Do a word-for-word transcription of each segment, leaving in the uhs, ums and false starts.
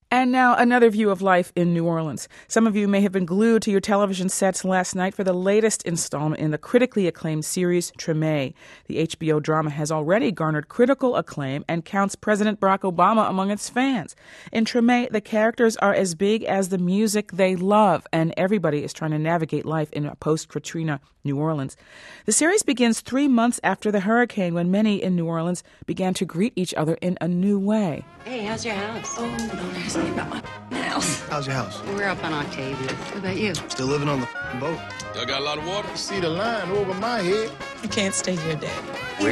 And now another view of life in New Orleans. Some of you may have been glued to your television sets last night for the latest installment in the critically acclaimed series Treme. The H B O drama has already garnered critical acclaim and counts President Barack Obama among its fans. In Treme, the characters are as big as the music they love, and everybody is trying to navigate life in a post-Katrina New Orleans. The series begins three months after the hurricane, when many in New Orleans began to greet each other in a new way. Hey, how's your house? Oh, don't ask me about my house. How's your house? We're up on Octavia. What about you? Still living on the boat. Y'all got a lot of water? See the line over my head. You can't stay here, Daddy. Wait.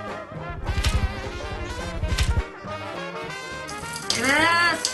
Yes!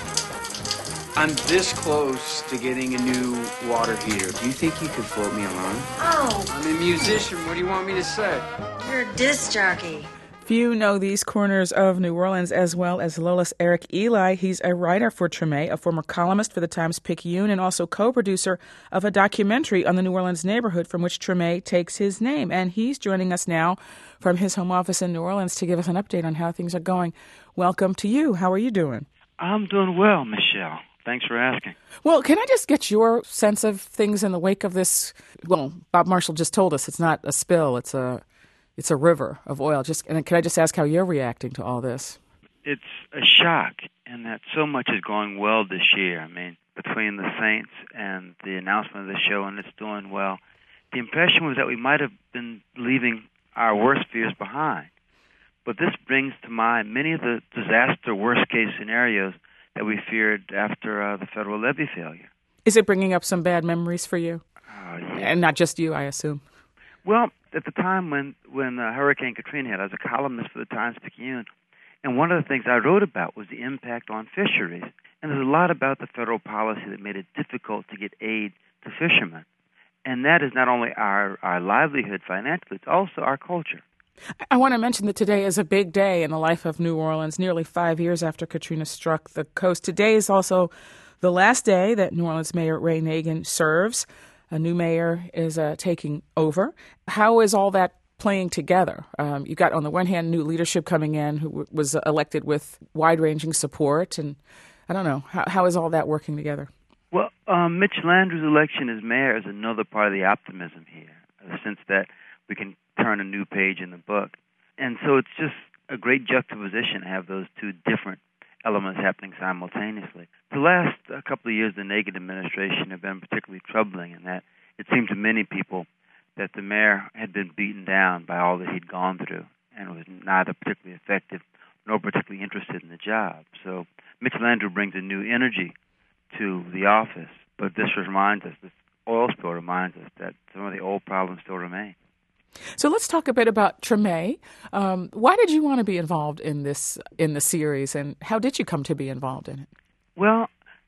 I'm this close to getting a new water heater. Do you think you could float me along? Oh, I'm a musician. What do you want me to say? you're a disc jockey. Few know these corners of New Orleans as well as Lolis Eric Eli. He's a writer for Treme, a former columnist for the Times-Picayune, and also co-producer of a documentary on the New Orleans neighborhood from which Treme takes his name. And he's joining us now from his home office in New Orleans to give us an update on how things are going. Welcome to you. How are you doing? I'm doing well, Michelle. Thanks for asking. Well, can I just get your sense of things in the wake of this? Well, Bob Marshall just told us it's not a spill, it's a it's a river of oil. Just and can I just ask how you're reacting to all this? It's a shock in that so much is going well this year. I mean, between the Saints and the announcement of the show, and it's doing well. The impression was that we might have been leaving our worst fears behind. But this brings to mind many of the disaster worst-case scenarios that we feared after uh, the federal levee failure. Is it bringing up some bad memories for you? Uh, yeah. And not just you, I assume. Well, at the time when, when uh, Hurricane Katrina hit, I was a columnist for the Times-Picayune, and one of the things I wrote about was the impact on fisheries. And there's a lot about the federal policy that made it difficult to get aid to fishermen. And that is not only our, our livelihood financially, it's also our culture. I want to mention that today is a big day in the life of New Orleans, nearly five years after Katrina struck the coast. Today is also the last day that New Orleans Mayor Ray Nagin serves. A new mayor is uh, taking over. How is all that playing together? Um, you got, on the one hand, new leadership coming in who w- was elected with wide-ranging support. And I don't know, how, how is all that working together? Well, um, Mitch Landrieu's election as mayor is another part of the optimism here, in the sense that we can turn a new page in the book. And so it's just a great juxtaposition to have those two different elements happening simultaneously. The last uh, couple of years, the Nagin administration have been particularly troubling in that it seemed to many people that the mayor had been beaten down by all that he'd gone through and was neither particularly effective nor particularly interested in the job. So Mitch Landrieu brings a new energy to the office, but this reminds us, this oil spill reminds us that some of the old problems still remain. So let's talk a bit about Treme. Um, why did you want to be involved in this in the series, and how did you come to be involved in it? Well,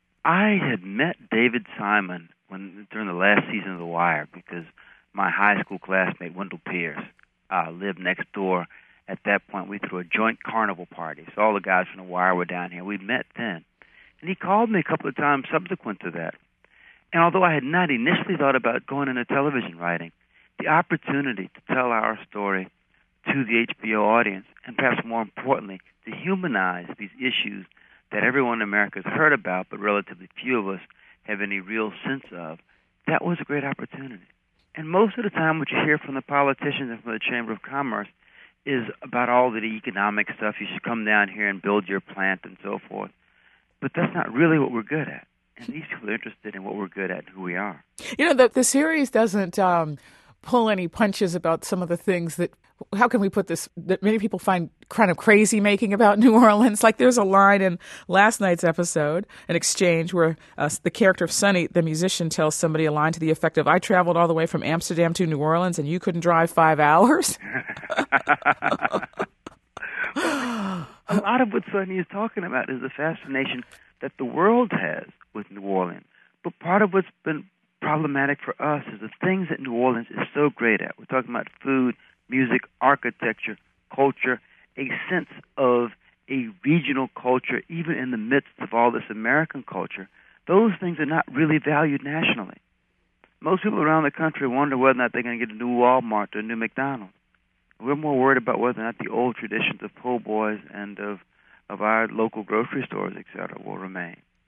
I had met David Simon when during the last season of The Wire because my high school classmate Wendell Pierce uh, lived next door. At that point, we threw a joint carnival party, so all the guys from The Wire were down here. We met then, and he called me a couple of times subsequent to that. And although I had not initially thought about going into television writing, the opportunity to tell our story to the H B O audience, and perhaps more importantly, to humanize these issues that everyone in America has heard about, but relatively few of us have any real sense of, that was a great opportunity. And most of the time what you hear from the politicians and from the Chamber of Commerce is about all the economic stuff. You should come down here and build your plant and so forth. But that's not really what we're good at. And these people are interested in what we're good at and who we are. You know, the, the series doesn't um, pull any punches about some of the things that, how can we put this, that many people find kind of crazy making about New Orleans. Like there's a line in last night's episode, an exchange where uh, the character of Sonny, the musician, tells somebody a line to the effect of, I traveled all the way from Amsterdam to New Orleans and you couldn't drive five hours. A lot of what Sonny is talking about is the fascination that the world has with New Orleans. But part of what's been problematic for us is the things that New Orleans is so great at. We're talking about food, music, architecture, culture, a sense of a regional culture, even in the midst of all this American culture. Those things are not really valued nationally. Most people around the country wonder whether or not they're going to get a new Walmart or a new McDonald's. We're more worried about whether or not the old traditions of po' boys and of, of our local grocery stores, et cetera, will remain.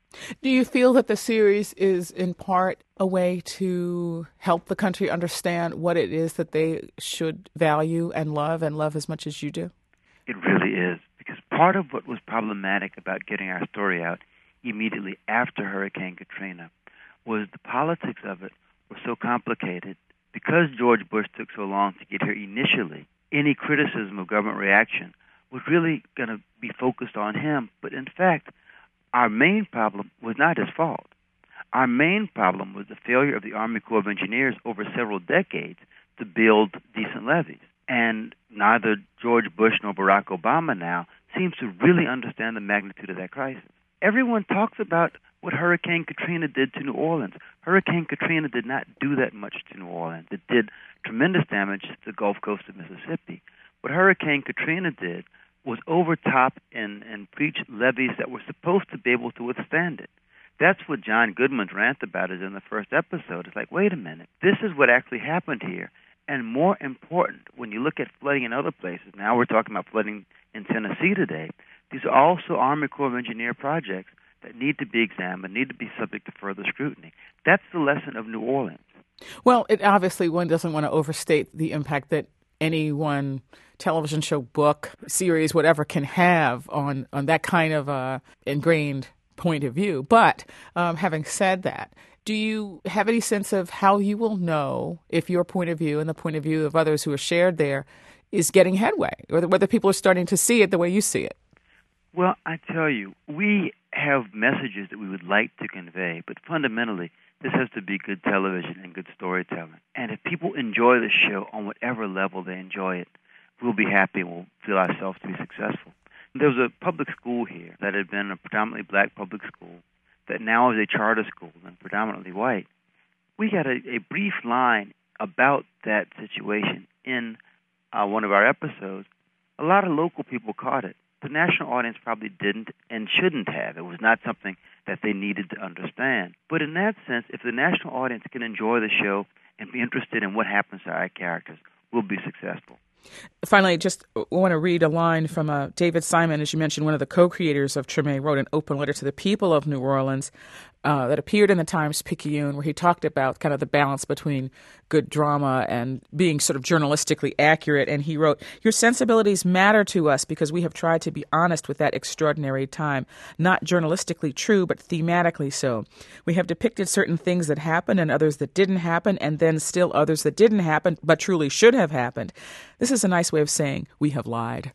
Do you feel that the series is in part a way to help the country understand what it is that they should value and love and love as much as you do? It really is, because part of what was problematic about getting our story out immediately after Hurricane Katrina was the politics of it were so complicated. Because George Bush took so long to get here initially, any criticism of government reaction was really going to be focused on him. But in fact, our main problem was not his fault. Our main problem was the failure of the Army Corps of Engineers over several decades to build decent levees. And neither George Bush nor Barack Obama now seems to really understand the magnitude of that crisis. Everyone talks about what Hurricane Katrina did to New Orleans. Hurricane Katrina did not do that much to New Orleans. It did tremendous damage to the Gulf Coast of Mississippi. What Hurricane Katrina did was overtop and, and breach levees that were supposed to be able to withstand it. That's what John Goodman's rant about is in the first episode. It's like, wait a minute, this is what actually happened here. And more important, when you look at flooding in other places, now we're talking about flooding in Tennessee today, these are also Army Corps of Engineer projects that need to be examined, need to be subject to further scrutiny. That's the lesson of New Orleans. Well, it obviously one doesn't want to overstate the impact that any one television show, book, series, whatever can have on, on that kind of uh, ingrained point of view. But um, having said that, do you have any sense of how you will know if your point of view and the point of view of others who are shared there is getting headway, or whether people are starting to see it the way you see it? Well, I tell you, we have messages that we would like to convey, but fundamentally, this has to be good television and good storytelling. And if people enjoy the show on whatever level they enjoy it, we'll be happy and we'll feel ourselves to be successful. There was a public school here that had been a predominantly black public school that now is a charter school and predominantly white. We got a, a brief line about that situation in uh, one of our episodes. A lot of local people caught it. The national audience probably didn't and shouldn't have. It was not something that they needed to understand. But in that sense, if the national audience can enjoy the show and be interested in what happens to our characters, we'll be successful. Finally, just want to read a line from uh, David Simon, as you mentioned, one of the co-creators of Treme, wrote an open letter to the people of New Orleans uh, that appeared in the Times-Picayune, where he talked about kind of the balance between good drama and being sort of journalistically accurate. And he wrote, "Your sensibilities matter to us because we have tried to be honest with that extraordinary time, not journalistically true, but thematically so. We have depicted certain things that happened and others that didn't happen, and then still others that didn't happen, but truly should have happened. This is a nice way of saying we have lied."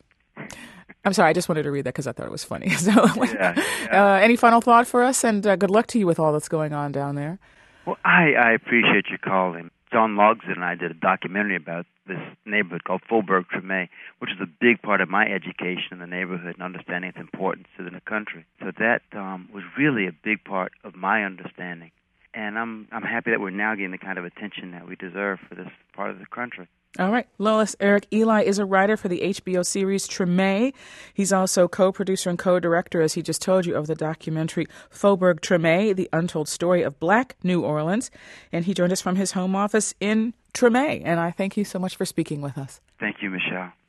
I'm sorry, I just wanted to read that because I thought it was funny. So, yeah, yeah. Uh, any final thought for us? And uh, good luck to you with all that's going on down there. Well, I, I appreciate you calling. John Logsdon and I did a documentary about this neighborhood called Faubourg Treme, which is a big part of my education in the neighborhood and understanding its importance to the country. So that um, was really a big part of my understanding. And I'm I'm happy that we're now getting the kind of attention that we deserve for this part of the country. All right. Lois, Eric Eli is a writer for the H B O series Treme. He's also co-producer and co-director, as he just told you, of the documentary Faubourg Treme, The Untold Story of Black New Orleans. And he joined us from his home office in Treme. And I thank you so much for speaking with us. Thank you, Michelle.